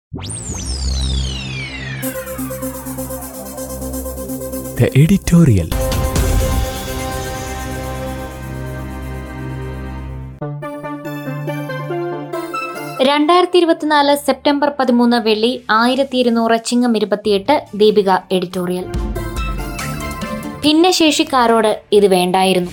The editorial. September 13 വെള്ളി 1200 ചിങ്ങം 28 Deepika editorial. ഭിന്നശേഷിക്കാരോട് ഇത് വേണ്ടായിരുന്നു.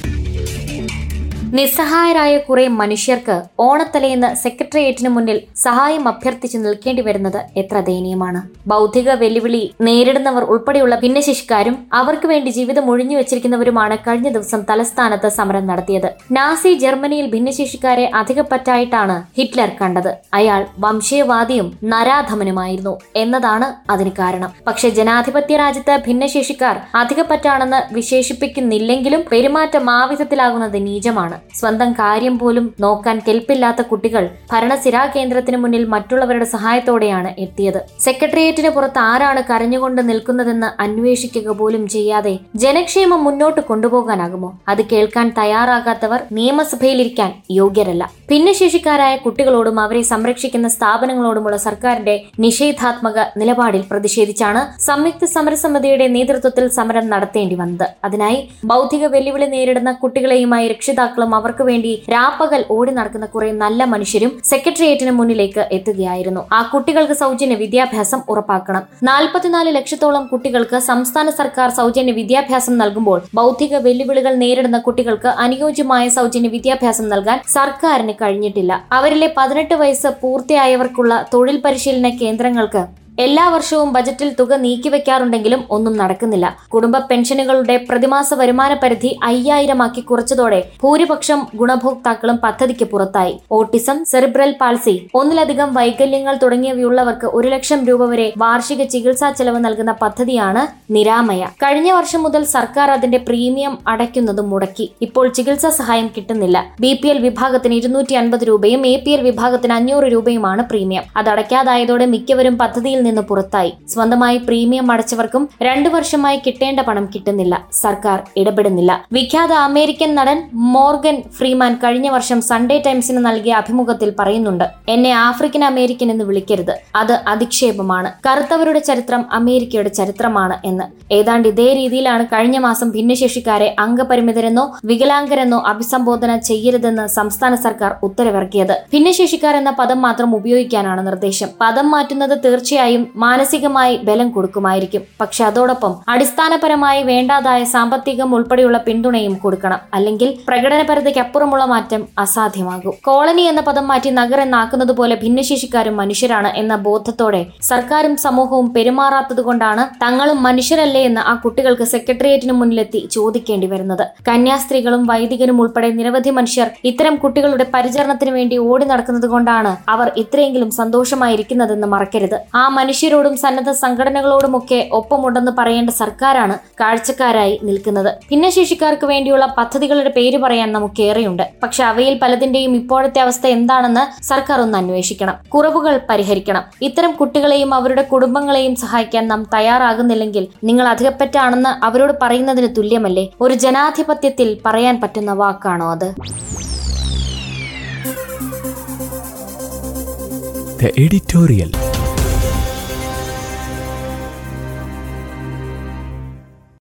നിസ്സഹായരായ കുറെ മനുഷ്യർക്ക് ഓണത്തലേന്ന് സെക്രട്ടേറിയറ്റിന് മുന്നിൽ സഹായം അഭ്യർത്ഥിച്ച് നിൽക്കേണ്ടി വരുന്നത് എത്ര ദയനീയമാണ്. ബൗദ്ധിക വെല്ലുവിളി നേരിടുന്നവർ ഉൾപ്പെടെയുള്ള ഭിന്നശേഷിക്കാരും അവർക്ക് വേണ്ടി ജീവിതം ഒഴിഞ്ഞു വെച്ചിരിക്കുന്നവരുമാണ് കഴിഞ്ഞ ദിവസം തലസ്ഥാനത്ത് സമരം നടത്തിയത്. നാസി ജർമ്മനിയിൽ ഭിന്നശേഷിക്കാരെ അധികപ്പറ്റായിട്ടാണ് ഹിറ്റ്ലർ കണ്ടത്. അയാൾ വംശീയവാദിയും നരാധമനുമായിരുന്നു എന്നതാണ് അതിന് കാരണം. പക്ഷെ ജനാധിപത്യ രാജ്യത്ത് ഭിന്നശേഷിക്കാർ അധികപ്പറ്റാണെന്ന് വിശേഷിപ്പിക്കുന്നില്ലെങ്കിലും പെരുമാറ്റം ആ വിധത്തിലാകുന്നത് നീചമാണ്. സ്വന്തം കാര്യം പോലും നോക്കാൻ കെൽപ്പില്ലാത്ത കുട്ടികൾ ഭരണസിരാ കേന്ദ്രത്തിന് മുന്നിൽ മറ്റുള്ളവരുടെ സഹായത്തോടെയാണ് എത്തിയത്. സെക്രട്ടേറിയറ്റിന് പുറത്ത് ആരാണ് കരഞ്ഞുകൊണ്ട് നിൽക്കുന്നതെന്ന് അന്വേഷിക്കുക പോലും ചെയ്യാതെ ജനക്ഷേമം മുന്നോട്ട് കൊണ്ടുപോകാനാകുമോ? അത് കേൾക്കാൻ തയ്യാറാകാത്തവർ നിയമസഭയിലിരിക്കാൻ യോഗ്യരല്ല. ഭിന്നശേഷിക്കാരായ കുട്ടികളോടും അവരെ സംരക്ഷിക്കുന്ന സ്ഥാപനങ്ങളോടുമുള്ള സർക്കാരിന്റെ നിഷേധാത്മക നിലപാടിൽ പ്രതിഷേധിച്ചാണ് സംയുക്ത സമരസമിതിയുടെ നേതൃത്വത്തിൽ സമരം നടത്തേണ്ടി വന്നത്. അതിനായി ബൗദ്ധിക വെല്ലുവിളി നേരിടുന്ന കുട്ടികളെയുമായി രക്ഷിതാക്കളും അവർക്ക് വേണ്ടി രാപ്പകൽ ഓടി നടക്കുന്ന കുറെ നല്ല മനുഷ്യരും സെക്രട്ടേറിയറ്റിന് മുന്നിലേക്ക് എത്തുകയായിരുന്നു. ആ കുട്ടികൾക്ക് സൗജന്യ വിദ്യാഭ്യാസം ഉറപ്പാക്കണം. 44 ലക്ഷത്തോളം കുട്ടികൾക്ക് സംസ്ഥാന സർക്കാർ സൗജന്യ വിദ്യാഭ്യാസം നൽകുമ്പോൾ ബൗദ്ധിക വെല്ലുവിളികൾ നേരിടുന്ന കുട്ടികൾക്ക് അനുയോജ്യമായ സൗജന്യ വിദ്യാഭ്യാസം നൽകാൻ സർക്കാരിന് കഴിഞ്ഞിട്ടില്ല. അവരിലെ 18 വയസ്സ് പൂർത്തിയായവർക്കുള്ള തൊഴിൽ പരിശീലന കേന്ദ്രങ്ങൾക്ക് എല്ലാ വർഷവും ബജറ്റിൽ തുക നീക്കിവെക്കാറുണ്ടെങ്കിലും ഒന്നും നടക്കുന്നില്ല. കുടുംബ പെൻഷനുകളുടെ പ്രതിമാസ വരുമാന പരിധി 5000 ആക്കി കുറച്ചതോടെ ഭൂരിപക്ഷം ഗുണഭോക്താക്കളും പദ്ധതിക്ക് പുറത്തായി. ഓട്ടിസം, സെറിബ്രൽ പാൾസി, ഒന്നിലധികം വൈകല്യങ്ങൾ തുടങ്ങിയവയുള്ളവർക്ക് 1 ലക്ഷം രൂപ വരെ വാർഷിക ചികിത്സാ ചെലവ് നൽകുന്ന പദ്ധതിയാണ് നിരാമയ. കഴിഞ്ഞ വർഷം മുതൽ സർക്കാർ അതിന്റെ പ്രീമിയം അടയ്ക്കുന്നത് മുടക്കി. ഇപ്പോൾ ചികിത്സാ സഹായം കിട്ടുന്നില്ല. BPL വിഭാഗത്തിന് 250 രൂപയും APL വിഭാഗത്തിന് 500 രൂപയുമാണ് പ്രീമിയം. അതടയ്ക്കാതായതോടെ മിക്കവരും പദ്ധതിയിൽ നിന്ന് പുറത്തായി. സ്വന്തമായി പ്രീമിയം അടച്ചവർക്കും 2 വർഷമായി കിട്ടേണ്ട പണം കിട്ടുന്നില്ല. സർക്കാർ ഇടപെടുന്നില്ല. വിഖ്യാത അമേരിക്കൻ നടൻ മോർഗൻ ഫ്രീമാൻ കഴിഞ്ഞ വർഷം സൺഡേ ടൈംസിന് നൽകിയ അഭിമുഖത്തിൽ പറയുന്നുണ്ട്, എന്നെ ആഫ്രിക്കൻ അമേരിക്കൻ എന്ന് വിളിക്കരുത്, അത് അധിക്ഷേപമാണ്. കറുത്തവരുടെ ചരിത്രം അമേരിക്കയുടെ ചരിത്രമാണ് എന്ന്. ഏതാണ്ട് ഇതേ രീതിയിലാണ് കഴിഞ്ഞ മാസം ഭിന്നശേഷിക്കാരെ അംഗപരിമിതരെന്നോ വികലാംഗരെന്നോ അഭിസംബോധന ചെയ്യരുതെന്ന് സംസ്ഥാന സർക്കാർ ഉത്തരവിറക്കിയത്. ഭിന്നശേഷിക്കാർ എന്ന പദം മാത്രം ഉപയോഗിക്കാനാണ് നിർദ്ദേശം. പദം മാറ്റുന്നത് തീർച്ചയായും മാനസികമായി ബലം കൊടുക്കുമായിരിക്കും. പക്ഷെ അതോടൊപ്പം അടിസ്ഥാനപരമായി വേണ്ടാതായ സാമ്പത്തികം ഉൾപ്പെടെയുള്ള പിന്തുണയും കൊടുക്കണം. അല്ലെങ്കിൽ പ്രകടനപരതയ്ക്കപ്പുറമുള്ള മാറ്റം അസാധ്യമാകും. കോളനി എന്ന പദം മാറ്റി നഗർ എന്നാക്കുന്നത് പോലെ ഭിന്നശേഷിക്കാരും മനുഷ്യരാണ് എന്ന ബോധത്തോടെ സർക്കാരും സമൂഹവും പെരുമാറാത്തതുകൊണ്ടാണ് തങ്ങളും മനുഷ്യരല്ലേ എന്ന് ആ കുട്ടികൾക്ക് സെക്രട്ടേറിയറ്റിന് മുന്നിലെത്തി ചോദിക്കേണ്ടി വരുന്നത്. കന്യാസ്ത്രീകളും വൈദികരും ഉൾപ്പെടെ നിരവധി മനുഷ്യർ ഇത്തരം കുട്ടികളുടെ പരിചരണത്തിന് വേണ്ടി ഓടി നടക്കുന്നത് കൊണ്ടാണ് അവർ ഇത്രയെങ്കിലും സന്തോഷമായിരിക്കുന്നതെന്ന് മറക്കരുത്. ആ മനുഷ്യരോടും സന്നദ്ധ സംഘടനകളോടുമൊക്കെ ഒപ്പമുണ്ടെന്ന് പറയേണ്ട സർക്കാരാണ് കാഴ്ചക്കാരായി നിൽക്കുന്നത്. ഭിന്നശേഷിക്കാർക്ക് വേണ്ടിയുള്ള പദ്ധതികളുടെ പേര് പറയാൻ നമുക്കേറെയുണ്ട്. പക്ഷെ അവയിൽ പലതിന്റെയും ഇപ്പോഴത്തെ അവസ്ഥ എന്താണെന്ന് സർക്കാർ ഒന്ന് അന്വേഷിക്കണം. കുറവുകൾ പരിഹരിക്കണം. ഇത്തരം കുട്ടികളെയും അവരുടെ കുടുംബങ്ങളെയും സഹായിക്കാൻ നാം തയ്യാറാകുന്നില്ലെങ്കിൽ നിങ്ങൾ അധികപ്പറ്റാണെന്ന് അവരോട് പറയുന്നതിന് തുല്യമല്ലേ? ഒരു ജനാധിപത്യത്തിൽ പറയാൻ പറ്റുന്ന വാക്കാണോ അത്? The editorial.